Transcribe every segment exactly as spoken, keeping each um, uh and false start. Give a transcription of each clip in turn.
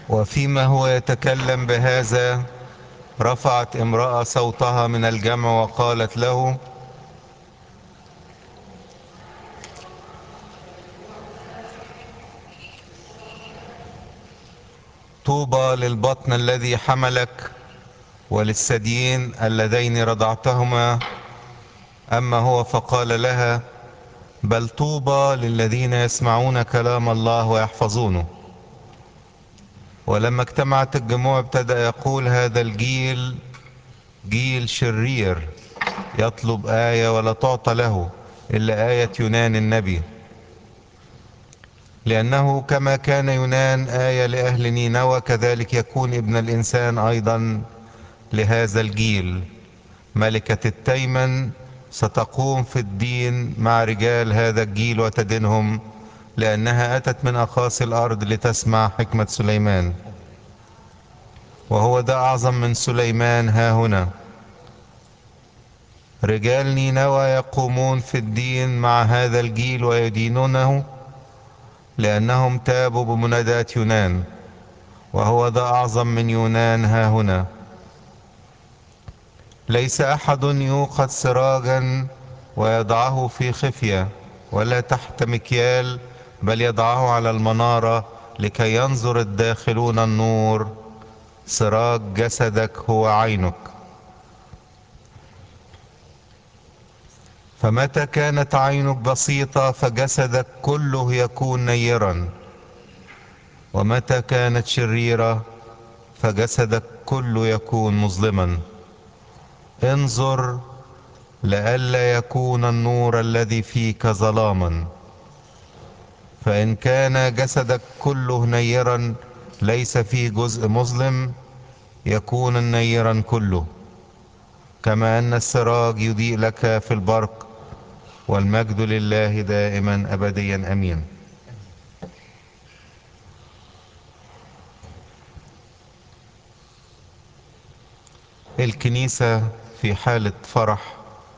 وفيما هو يتكلم بهذا رفعت امرأة صوتها من الجمع وقالت له: طوبى للبطن الذي حملك وللثديين اللذين رضعتهما. أما هو فقال لها: بل طوبى للذين يسمعون كلام الله ويحفظونه. ولما اجتمعت الجموع ابتدأ يقول: هذا الجيل جيل شرير، يطلب آية ولا تعطى له إلا آية يونان النبي، لأنه كما كان يونان آية لأهل نينوى كذلك يكون ابن الإنسان أيضا لهذا الجيل. ملكة التيمن ستقوم في الدين مع رجال هذا الجيل وتدينهم، لأنها أتت من أقاصي الأرض لتسمع حكمة سليمان، وهو ده أعظم من سليمان ها هنا. رجال نينوى يقومون في الدين مع هذا الجيل ويدينونه، لأنهم تابوا بمناداة يونان، وهو ذا أعظم من يونان ها هنا. ليس أحد يوقد سراجا ويضعه في خفية ولا تحت مكيال، بل يضعه على المنارة لكي ينظر الداخلون النور. سراج جسدك هو عينك. فمتى كانت عينك بسيطة فجسدك كله يكون نيرا، ومتى كانت شريرة فجسدك كله يكون مظلما. انظر لئلا يكون النور الذي فيك ظلاما. فإن كان جسدك كله نيرا ليس فيه جزء مظلم، يكون نيرا كله، كما أن السراج يضيء لك في البرق. والمجد لله دائما أبديا أمين. الكنيسة في حالة فرح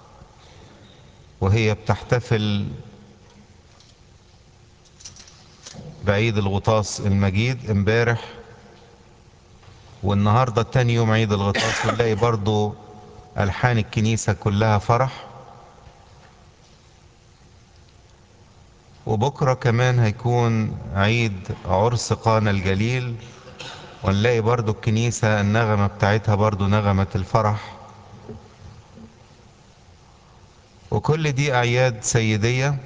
وهي بتحتفل بعيد الغطاس المجيد امبارح، والنهاردة تاني يوم عيد الغطاس، ونلاقي برضو ألحان الكنيسة كلها فرح. وبكرة كمان هيكون عيد عرس قانا الجليل، ونلاقي برضو الكنيسة النغمة بتاعتها برضو نغمة الفرح. وكل دي أعياد سيدية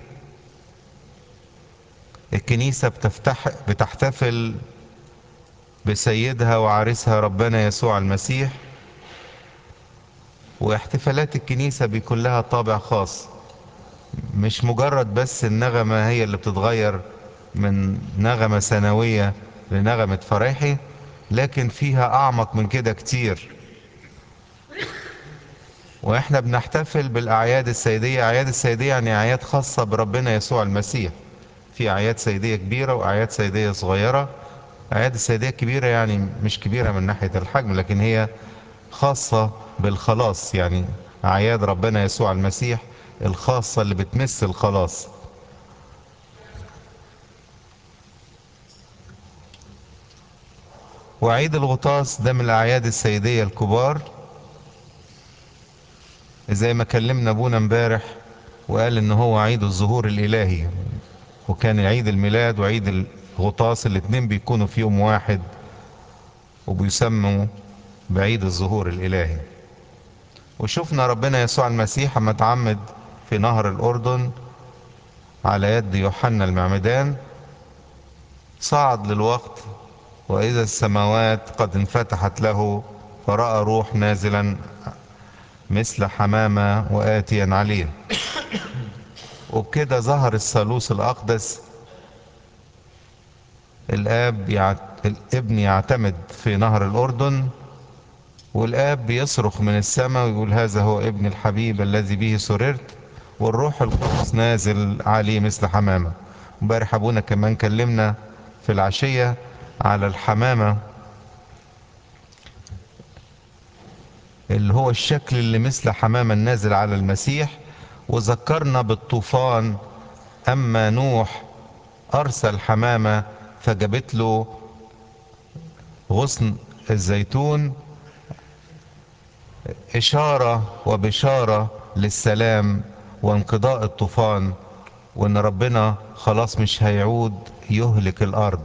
الكنيسة بتفتح بتحتفل بسيدها وعريسها ربنا يسوع المسيح. واحتفالات الكنيسة بيكون لها طابع خاص، مش مجرد بس النغمة هي اللي بتتغير من نغمة سنوية لنغمة فريحي، لكن فيها أعمق من كده كتير. واحنا بنحتفل بالأعياد السيدية. أعياد السيدية يعني أعياد خاصة بربنا يسوع المسيح. في أعياد سيدية كبيرة وأعياد سيدية صغيرة. أعياد السيدية الكبيرة يعني مش كبيرة من ناحية الحجم، لكن هي خاصة بالخلاص، يعني أعياد ربنا يسوع المسيح الخاصة اللي بتمس الخلاص. وعيد الغطاس ده من الأعياد السيدية الكبار، زي ما كلمنا أبونا امبارح وقال إن هو عيد الظهور الإلهي، وكان عيد الميلاد وعيد الغطاس الاتنين بيكونوا في يوم واحد، وبيسموا بعيد الظهور الإلهي. وشفنا ربنا يسوع المسيح اما اتعمد في نهر الأردن على يد يوحنا المعمدان، صعد للوقت وإذا السماوات قد انفتحت له، فرأى روح نازلا مثل حمامة وآتيا عليه. وبكده ظهر الثالوث الأقدس. الآب يعت... الابن يعتمد في نهر الأردن، والآب بيصرخ من السماء ويقول: هذا هو ابن الحبيب الذي به سررت. والروح القدس نازل عليه مثل حمامة. امبارح أبونا كمان كلمنا في العشية على الحمامة اللي هو الشكل اللي مثل حمامة النازل على المسيح، وذكرنا بالطوفان أما نوح أرسل حمامة فجابت له غصن الزيتون إشارة وبشارة للسلام وانقضاء الطوفان، وإن ربنا خلاص مش هيعود يهلك الأرض.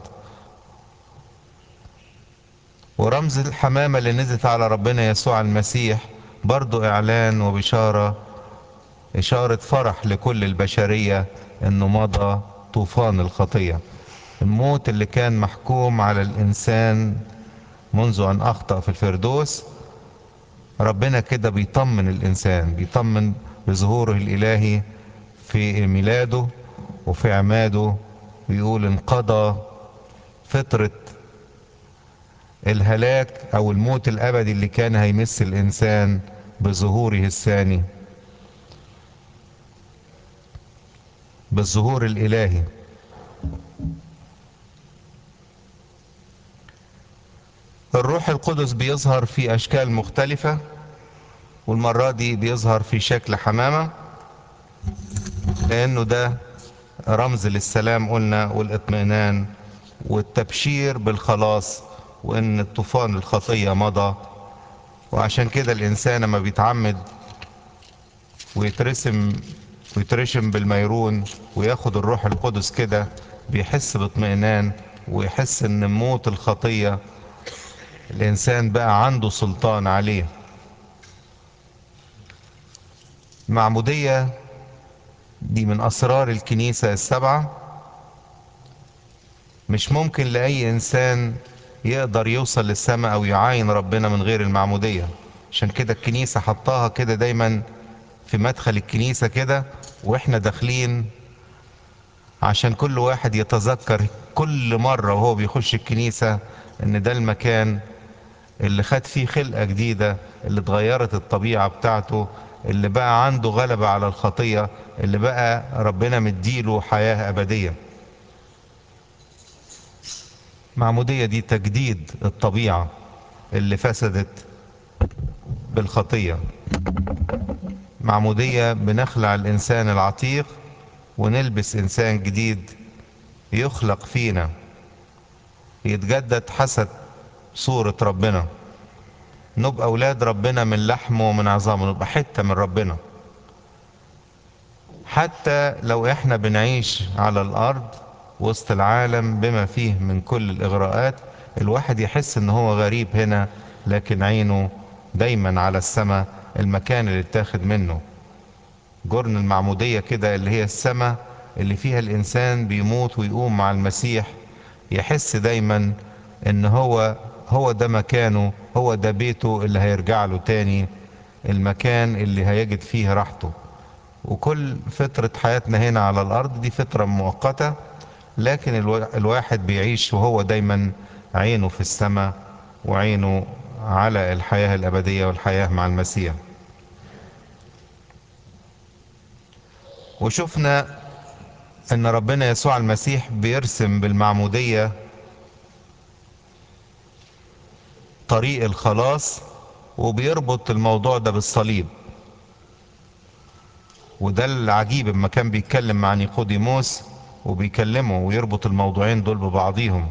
ورمز الحمامة اللي نزلت على ربنا يسوع المسيح برضو إعلان وبشارة، إشارة فرح لكل البشرية إنه مضى طوفان الخطية. الموت اللي كان محكوم على الإنسان منذ أن أخطأ في الفردوس، ربنا كده بيطمن الإنسان، بيطمن بظهوره الإلهي في ميلاده وفي عماده، بيقول انقضى فترة الهلاك أو الموت الأبدي اللي كان هيمس الإنسان بظهوره الثاني، بالظهور الإلهي. الروح القدس بيظهر في أشكال مختلفة، والمرة دي بيظهر في شكل حمامة، لأنه ده رمز للسلام قلنا والاطمئنان والتبشير بالخلاص، وإن الطوفان الخطية مضى. وعشان كده الإنسان لما بيتعمد ويترسم ويترشم بالميرون وياخد الروح القدس كده، بيحس باطمئنان ويحس ان موت الخطية الانسان بقى عنده سلطان عليه. المعمودية دي من اسرار الكنيسة السبعة، مش ممكن لاي انسان يقدر يوصل للسماء او يعاين ربنا من غير المعمودية. عشان كده الكنيسة حطاها كده دايما في مدخل الكنيسة كده واحنا داخلين، عشان كل واحد يتذكر كل مرة وهو بيخش الكنيسة ان ده المكان اللي خد فيه خلقة جديدة، اللي اتغيرت الطبيعة بتاعته، اللي بقى عنده غلبة على الخطية، اللي بقى ربنا مديله حياة أبدية. معمودية دي تجديد الطبيعة اللي فسدت بالخطية. معمودية بنخلع الإنسان العتيق ونلبس إنسان جديد يخلق فينا، يتجدد حسب صورة ربنا، نبقى أولاد ربنا من لحمه ومن عظامه، نبقى حتة من ربنا. حتى لو احنا بنعيش على الأرض وسط العالم بما فيه من كل الإغراءات، الواحد يحس ان هو غريب هنا، لكن عينه دايما على السماء، المكان اللي اتاخد منه. جرن المعمودية كده اللي هي السماء اللي فيها الإنسان بيموت ويقوم مع المسيح، يحس دايما ان هو هو ده مكانه، هو ده بيته اللي هيرجع له تاني، المكان اللي هيجد فيه راحته. وكل فترة حياتنا هنا على الأرض دي فترة مؤقتة، لكن الواحد بيعيش وهو دايما عينه في السماء وعينه على الحياة الأبدية والحياة مع المسيح. وشفنا أن ربنا يسوع المسيح بيرسم بالمعمودية طريق الخلاص، وبيربط الموضوع ده بالصليب. وده العجيب اما كان بيتكلم مع نيقوديموس وبيكلمه ويربط الموضوعين دول ببعضيهم.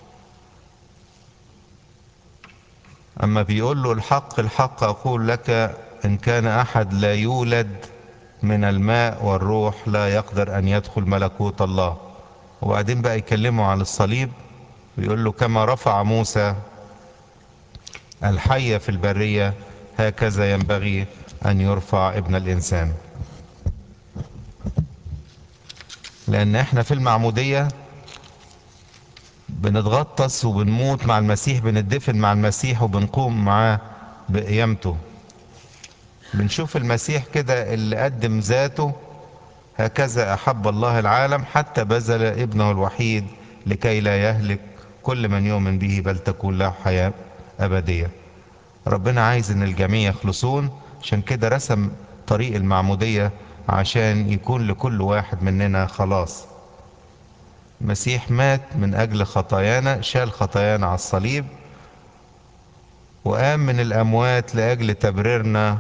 اما بيقول له الحق الحق اقول لك ان كان احد لا يولد من الماء والروح لا يقدر ان يدخل ملكوت الله. وبعدين بقى يكلمه عن الصليب ويقول له كما رفع موسى الحية في البرية هكذا ينبغي ان يرفع ابن الانسان. لان احنا في المعمودية بنتغطس وبنموت مع المسيح، بنتدفن مع المسيح وبنقوم معاه بقيامته. بنشوف المسيح كده اللي قدم ذاته، هكذا أحب الله العالم حتى بذل ابنه الوحيد لكي لا يهلك كل من يؤمن به بل تكون له حياة أبدية. ربنا عايز ان الجميع يخلصون، عشان كده رسم طريق المعمودية عشان يكون لكل واحد مننا خلاص. المسيح مات من أجل خطايانا، شال خطايانا على الصليب، وقام من الأموات لأجل تبريرنا.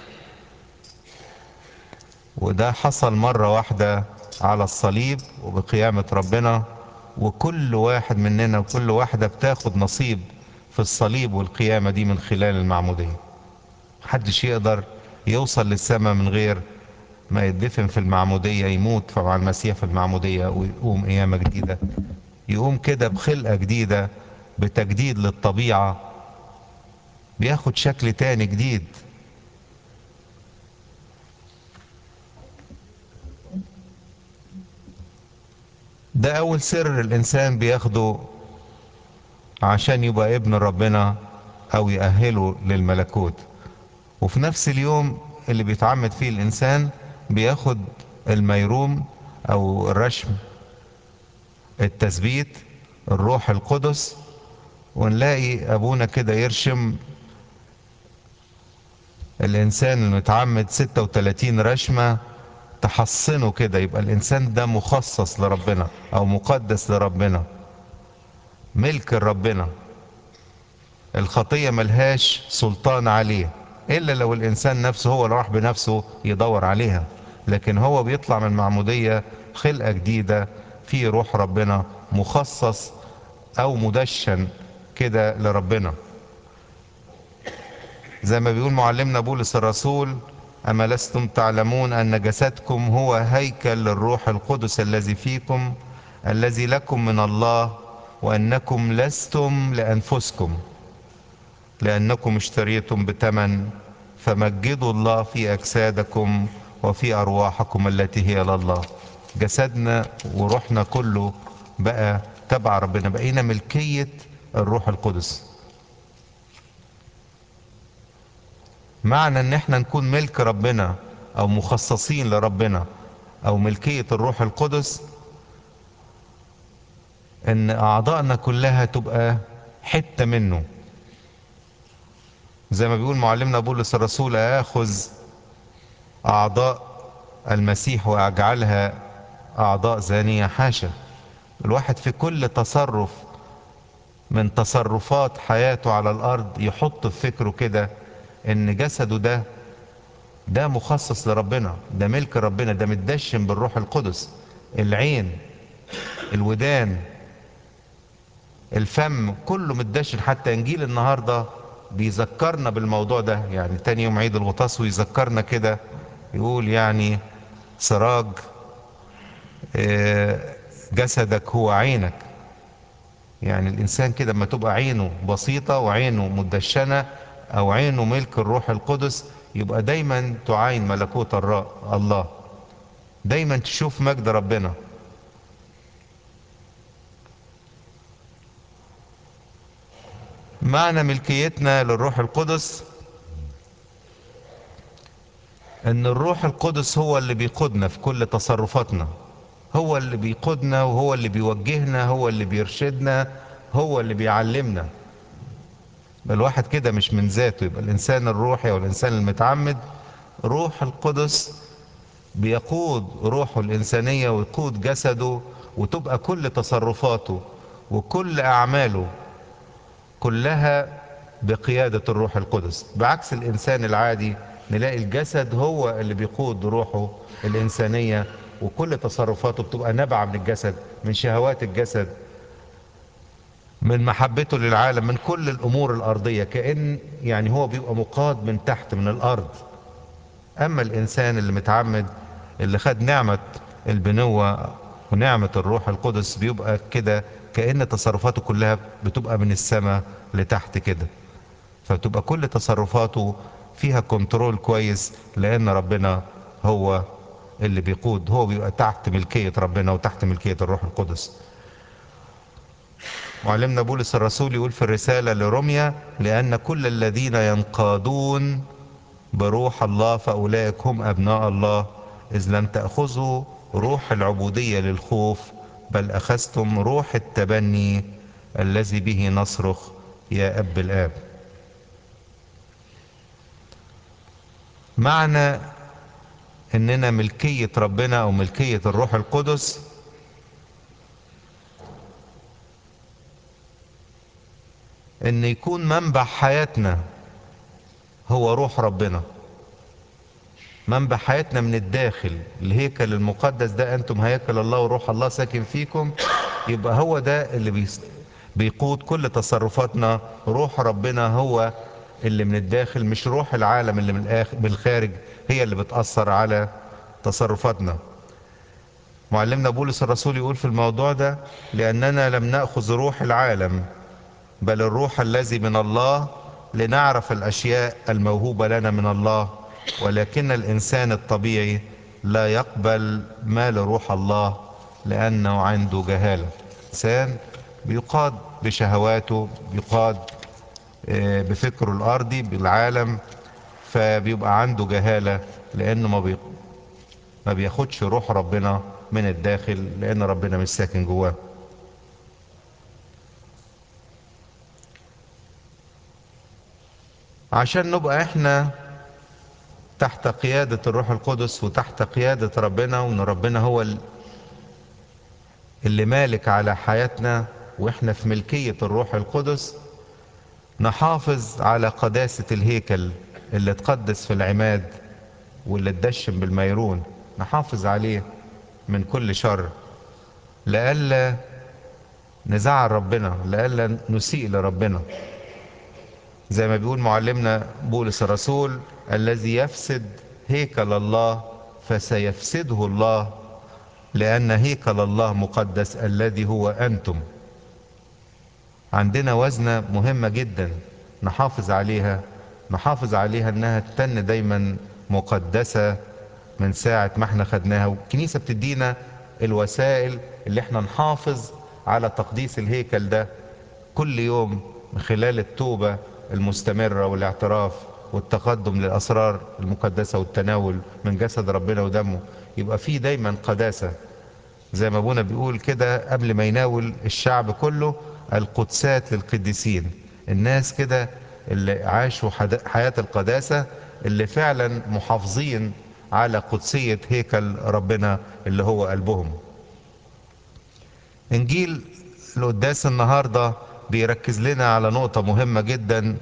وده حصل مرة واحدة على الصليب وبقيامة ربنا، وكل واحد مننا وكل واحدة بتاخد نصيب في الصليب والقيامة دي من خلال المعمودية. محدش يقدر يوصل للسماء من غير ما يدفن في المعمودية، يموت مع المسيح في المعمودية ويقوم قيامة جديدة، يقوم كده بخلقة جديدة، بتجديد للطبيعة، بياخد شكل تاني جديد. ده أول سر الإنسان بياخده عشان يبقى ابن ربنا أو يأهله للملكوت. وفي نفس اليوم اللي بيتعمد فيه الإنسان بياخد الميروم أو الرشم، التثبيت، الروح القدس. ونلاقي أبونا كده يرشم الإنسان المتعمد ستة وتلاتين رشمة تحصنه كده، يبقى الإنسان ده مخصص لربنا أو مقدس لربنا، ملك لربنا. الخطية ملهاش سلطان عليه إلا لو الإنسان نفسه هو اللي راح بنفسه يدور عليها، لكن هو بيطلع من المعمودية خلقة جديدة في روح ربنا، مخصص أو مدشن كده لربنا. زي ما بيقول معلمنا بولس الرسول: أما لستم تعلمون أن جسدكم هو هيكل للروح القدس الذي فيكم، الذي لكم من الله، وأنكم لستم لأنفسكم، لأنكم اشتريتم بثمن، فمجدوا الله في أجسادكم وفي أرواحكم التي هي لله. جسدنا وروحنا كله بقى تبع ربنا، بقينا ملكية الروح القدس. معنى ان احنا نكون ملك ربنا او مخصصين لربنا او ملكية الروح القدس، ان اعضائنا كلها تبقى حتة منه. زي ما بيقول معلمنا بولس الرسول: اخذ اعضاء المسيح واجعلها اعضاء زانية؟ حاشا. الواحد في كل تصرف من تصرفات حياته على الارض يحط في فكره كده ان جسده ده ده مخصص لربنا، ده ملك ربنا، ده متدشن بالروح القدس. العين، الودان، الفم، كله متدشن. حتى انجيل النهارده بيذكرنا بالموضوع ده، يعني تاني يوم عيد الغطاس ويذكرنا كده، يقول يعني: سراج آه، جسدك هو عينك. يعني الانسان كده لما تبقى عينه بسيطة وعينه مدشنة او عينه ملك الروح القدس، يبقى دايما تعاين ملكوت الر- الله، دايما تشوف مجد ربنا. معنى ملكيتنا للروح القدس ان الروح القدس هو اللي بيقودنا في كل تصرفاتنا، هو اللي بيقودنا وهو اللي بيوجهنا، هو اللي بيرشدنا، هو اللي بيعلمنا. الواحد كده مش من ذاته، يبقى الانسان الروحي او الانسان المتعمد روح القدس بيقود روحه الانسانية ويقود جسده، وتبقى كل تصرفاته وكل اعماله كلها بقيادة الروح القدس. بعكس الإنسان العادي، نلاقي الجسد هو اللي بيقود روحه الإنسانية، وكل تصرفاته بتبقى نابعة من الجسد، من شهوات الجسد، من محبته للعالم، من كل الأمور الأرضية، كأن يعني هو بيبقى مقاد من تحت من الأرض. أما الإنسان اللي متعمد، اللي خد نعمة البنوة ونعمة الروح القدس، بيبقى كده كأن تصرفاته كلها بتبقى من السماء لتحت كده، فتبقى كل تصرفاته فيها كنترول كويس، لان ربنا هو اللي بيقود، هو بيبقى تحت ملكية ربنا وتحت ملكية الروح القدس. معلمنا بولس الرسول يقول في الرسالة لروميا: لأن كل الذين ينقادون بروح الله فأولئك هم أبناء الله، إذ لم تأخذوا روح العبودية للخوف، بل أخذتم روح التبني الذي به نصرخ يا أب الآب. معنى اننا ملكية ربنا او ملكية الروح القدس ان يكون منبع حياتنا هو روح ربنا، منبع حياتنا من الداخل. الهيكل المقدس ده انتم هيكل الله وروح الله ساكن فيكم، يبقى هو ده اللي بيس بيقود كل تصرفاتنا. روح ربنا هو اللي من الداخل، مش روح العالم اللي من الآخ- من الخارج هي اللي بتأثر على تصرفاتنا. معلمنا بولس الرسول يقول في الموضوع ده: لأننا لم نأخذ روح العالم بل الروح الذي من الله، لنعرف الأشياء الموهوبة لنا من الله، ولكن الإنسان الطبيعي لا يقبل ما لروح الله لأنه عنده جهالة. إنسان بيقاد بشهواته، بيقاد آه، بفكره الأرضي بالعالم، فبيبقى عنده جهالة لأنه ما بي- ما بياخدش روح ربنا من الداخل، لأن ربنا مش ساكن جواه. عشان نبقى احنا تحت قيادة الروح القدس وتحت قيادة ربنا، وان ربنا هو اللي مالك على حياتنا واحنا في ملكية الروح القدس، نحافظ على قداسة الهيكل اللي اتقدس في العماد واللي اتدشن بالميرون. نحافظ عليه من كل شر، لئلا نزعل ربنا، لئلا نسيء لربنا. زي ما بيقول معلمنا بولس الرسول: الذي يفسد هيكل الله فسيفسده الله، لأن هيكل الله مقدس الذي هو أنتم. عندنا وزنة مهمة جدا نحافظ عليها، نحافظ عليها انها تتن دايما مقدسة من ساعة ما احنا خدناها. والكنيسة بتدينا الوسائل اللي احنا نحافظ على تقديس الهيكل ده كل يوم، من خلال التوبة المستمرة والاعتراف والتقدم للأسرار المقدسة والتناول من جسد ربنا ودمه. يبقى فيه دايما قداسة، زي ما ابونا بيقول كده قبل ما يناول الشعب كله: القدسات للقديسين. الناس كده اللي عاشوا حد- حياة القداسة، اللي فعلا محافظين على قدسية هيكل ربنا اللي هو قلبهم. انجيل القداس النهاردة بيركز لنا على نقطة مهمة جدا،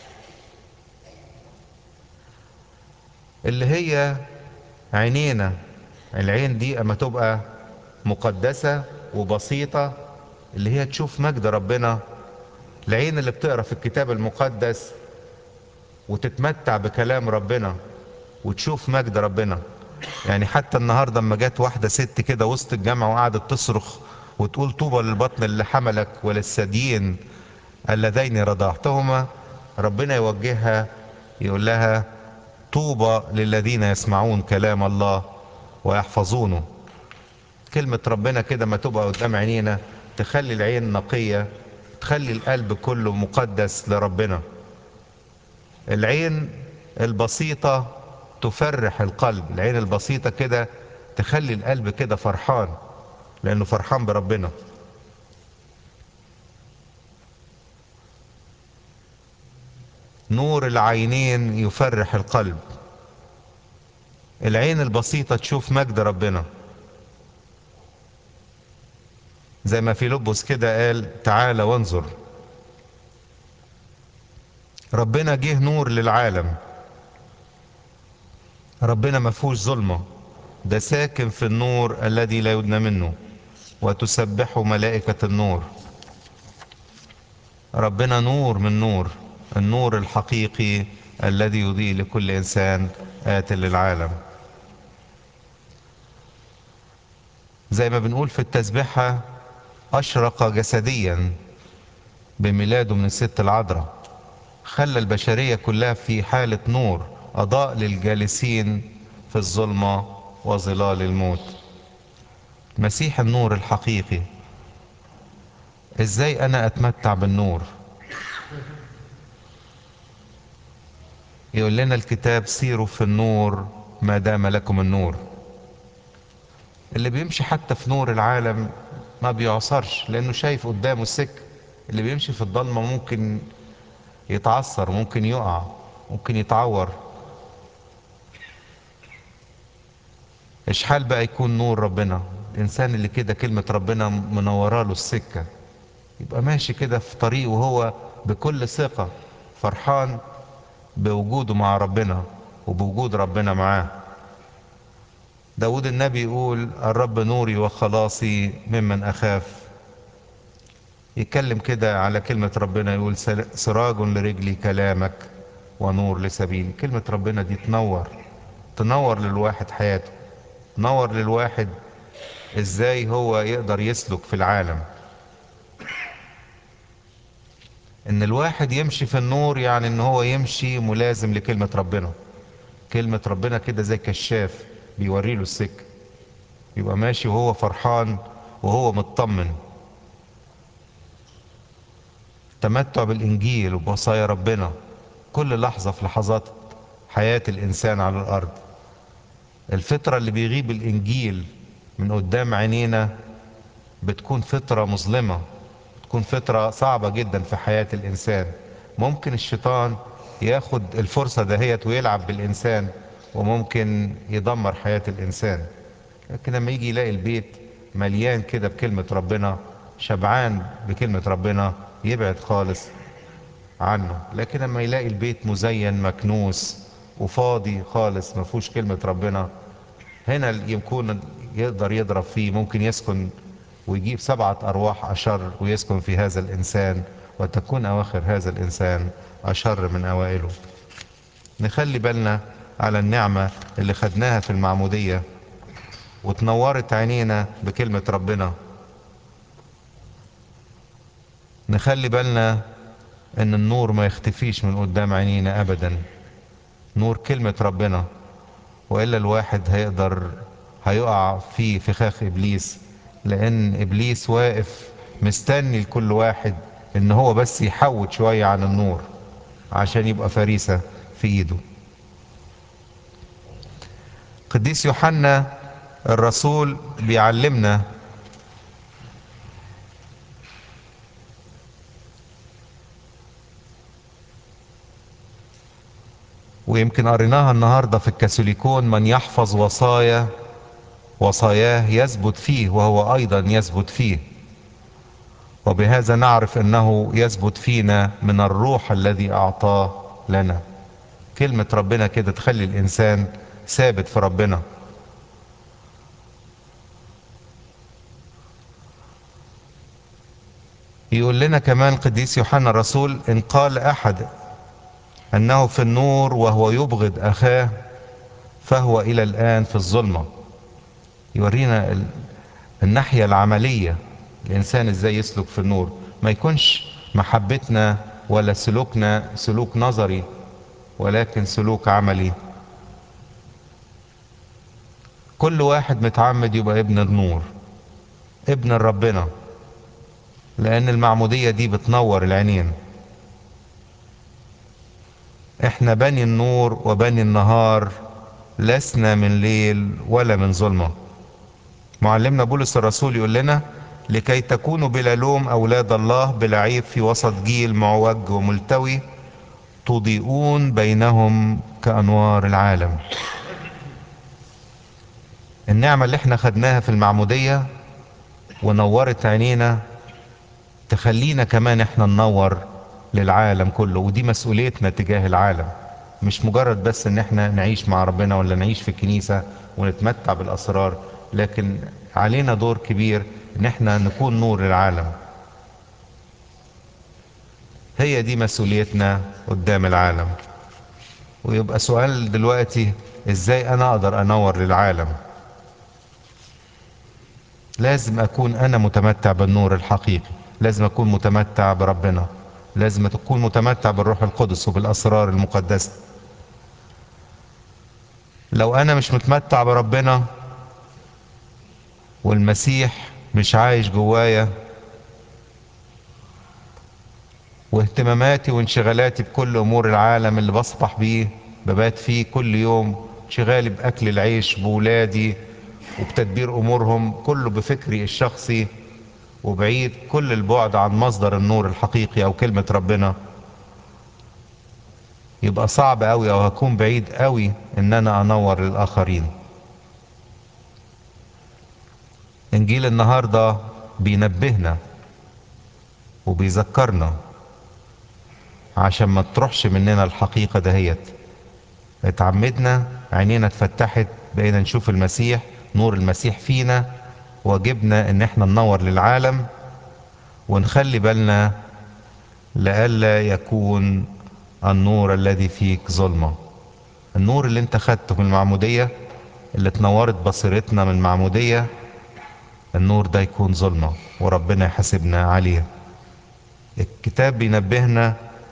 اللي هي عينينا. العين دي اما تبقى مقدسة وبسيطة، اللي هي تشوف مجد ربنا. العين اللي بتقرا في الكتاب المقدس وتتمتع بكلام ربنا وتشوف مجد ربنا. يعني حتى النهارده اما جت واحده ست كده وسط الجامع وقعدت تصرخ وتقول: طوبى للبطن اللي حملك وللثديين اللذين رضعتهما، ربنا يوجهها يقول لها: طوبى للذين يسمعون كلام الله ويحفظونه. كلمة ربنا كده ما تبقى قدام عينينا تخلي العين نقية، تخلي القلب كله مقدس لربنا. العين البسيطة تفرح القلب، العين البسيطة كده تخلي القلب كده فرحان، لأنه فرحان بربنا. نور العينين يفرح القلب. العين البسيطة تشوف مجد ربنا، زي ما فيلبس كده قال: تعال وانظر. ربنا جه نور للعالم، ربنا ما فيهوش ظلمة، ده ساكن في النور الذي لا يدنى منه وتسبحه ملائكة النور. ربنا نور من نور، النور الحقيقي الذي يضيء لكل إنسان آت للعالم. زي ما بنقول في التسبيحة: أشرق جسديا بميلاده من الست العذراء، خلى البشرية كلها في حالة نور، أضاء للجالسين في الظلمة وظلال الموت. مسيح النور الحقيقي. ازاي انا اتمتع بالنور؟ يقول لنا الكتاب: سيروا في النور ما دام لكم النور. اللي بيمشي حتى في نور العالم ما بيعصرش لانه شايف قدامه السكة. اللي بيمشي في الضلمة ممكن يتعثر، ممكن يقع، ممكن يتعور. اشحال بقى يكون نور ربنا؟ الانسان اللي كده كلمة ربنا منورة له السكة، يبقى ماشي كده في طريق وهو بكل ثقة فرحان بوجوده مع ربنا وبوجود ربنا معاه. داود النبي يقول: الرب نوري وخلاصي ممن أخاف. يتكلم كده على كلمة ربنا، يقول سراج لرجلي كلامك ونور لسبيلي. كلمة ربنا دي تنور، تنور للواحد حياته، تنور للواحد ازاي هو يقدر يسلك في العالم. ان الواحد يمشي في النور يعني ان هو يمشي ملازم لكلمة ربنا. كلمة ربنا كده زي كشاف بيوريله السكة، يبقى ماشي وهو فرحان وهو مطمن. تمتع بالانجيل وبوصايا ربنا كل لحظة في لحظات حياة الانسان على الارض. الفترة اللي بيغيب الانجيل من قدام عينينا بتكون فترة مظلمة، بتكون فترة صعبة جدا في حياة الانسان. ممكن الشيطان ياخد الفرصة دهيت ويلعب بالانسان، وممكن يدمر حياة الانسان. لكن لما يجي يلاقي البيت مليان كده بكلمة ربنا، شبعان بكلمة ربنا، يبعد خالص عنه. لكن لما يلاقي البيت مزين مكنوس وفاضي خالص ما فيهوش كلمة ربنا، هنا يكون يقدر يضرب فيه، ممكن يسكن ويجيب سبعة أرواح أشر ويسكن في هذا الإنسان، وتكون أواخر هذا الإنسان أشر من أوائله. نخلي بالنا على النعمة اللي خدناها في المعمودية وتنورت عينينا بكلمة ربنا. نخلي بالنا ان النور ما يختفيش من قدام عينينا ابدا، نور كلمة ربنا، وإلا الواحد هيقدر هيقع في فخاخ إبليس. لأن إبليس واقف مستني لكل واحد إن هو بس يحوت شوية عن النور عشان يبقى فريسة في إيده. قديس يوحنا الرسول بيعلمنا ويمكن قريناها النهاردة في الكاثوليكون: من يحفظ وصايا وصاياه يثبت فيه وهو أيضا يثبت فيه، وبهذا نعرف أنه يثبت فينا من الروح الذي أعطاه لنا. كلمة ربنا كده تخلي الإنسان ثابت في ربنا. يقول لنا كمان قديس يوحنا الرسول: إن قال أحد أنه في النور وهو يبغض أخاه فهو إلى الآن في الظلمة. يورينا ال- الناحية العملية، الإنسان إزاي يسلك في النور، ما يكونش محبتنا ولا سلوكنا سلوك نظري ولكن سلوك عملي. كل واحد متعمد يبقى ابن النور، ابن ربنا، لأن المعمودية دي بتنور العينين. احنا بني النور وبني النهار، لسنا من ليل ولا من ظلمة. معلمنا بولس الرسول يقول لنا: لكي تكونوا بلا لوم أولاد الله بلا عيب في وسط جيل معوج وملتوي، تضيئون بينهم كأنوار العالم. النعمة اللي احنا خدناها في المعمودية ونورت عينينا تخلينا كمان احنا ننور للعالم كله، ودي مسؤوليتنا تجاه العالم. مش مجرد بس ان احنا نعيش مع ربنا ولا نعيش في الكنيسة ونتمتع بالاسرار، لكن علينا دور كبير ان احنا نكون نور للعالم. هي دي مسؤوليتنا قدام العالم. ويبقى سؤال دلوقتي: ازاي انا اقدر انور للعالم؟ لازم اكون انا متمتع بالنور الحقيقي، لازم اكون متمتع بربنا، لازم تكون متمتع بالروح القدس وبالاسرار المقدسة. لو انا مش متمتع بربنا والمسيح مش عايش جوايا، واهتماماتي وانشغالاتي بكل امور العالم اللي بصبح بيه ببات فيه كل يوم، انشغالي باكل العيش بولادي وبتدبير امورهم كله بفكري الشخصي، وبعيد كل البعد عن مصدر النور الحقيقي او كلمة ربنا، يبقى صعب قوي او هكون بعيد قوي ان انا انور للاخرين. انجيل النهاردة بينبهنا وبيذكرنا عشان ما تروحش مننا الحقيقة دهيت. اتعمدنا، عينينا اتفتحت، بقينا نشوف المسيح، نور المسيح فينا، واجبنا ان احنا ننور للعالم. ونخلي بالنا لئلا يكون النور الذي فيك ظلمة. النور اللي انت خدته من المعمودية، اللي اتنورت بصيرتنا من المعمودية، النور ده يكون ظلمة وربنا يحاسبنا عليه. الكتاب بينبهنا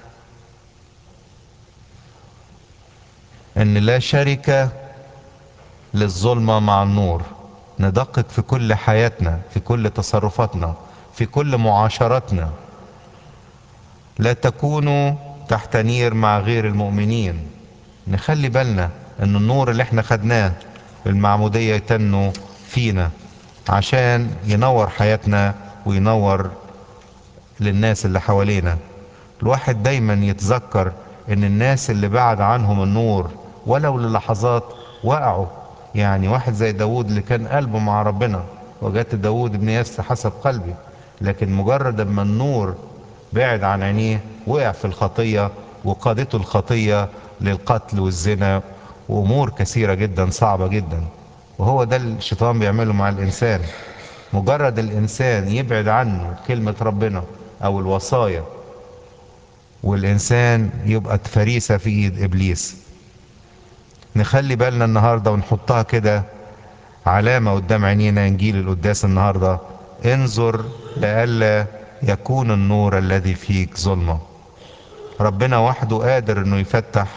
ان لا شركة للظلمة مع النور. ندقق في كل حياتنا، في كل تصرفاتنا، في كل معاشراتنا. لا تكونوا تحت نير مع غير المؤمنين. نخلي بالنا ان النور اللي احنا خدناه بالمعمودية يتنوا فينا عشان ينور حياتنا وينور للناس اللي حوالينا. الواحد دايما يتذكر ان الناس اللي بعد عنهم النور ولو للحظات وقعوا. يعني واحد زي داود اللي كان قلبه مع ربنا، وجدت داود ابن يس حسب قلبي، لكن مجرد اما النور بعد عن عينيه وقع في الخطية، وقادته الخطية للقتل والزنا وامور كثيرة جدا صعبة جدا. وهو ده الشيطان بيعمله مع الانسان. مجرد الانسان يبعد عنه كلمة ربنا او الوصايا، والإنسان يبقى فريسة في إيد إبليس. نخلي بالنا النهاردة ونحطها كده علامة قدام عينينا. إنجيل القداس النهاردة: انظر لئلا يكون النور الذي فيك ظلمة. ربنا وحده قادر إنه يفتح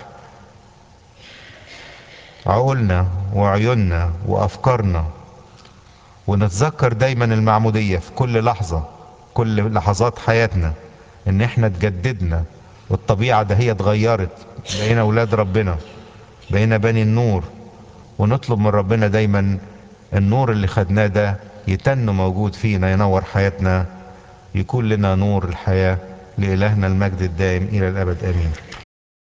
عقولنا وعيوننا وأفكارنا. ونتذكر دايما المعمودية في كل لحظة، كل لحظات حياتنا، إن إحنا اتجددنا والطبيعة ده هي اتغيرت، بقينا أولاد ربنا، بقينا بني النور. ونطلب من ربنا دايما النور اللي خدناه ده يتن موجود فينا، ينور حياتنا، يكون لنا نور الحياة. لإلهنا المجد الدائم إلى الأبد آمين.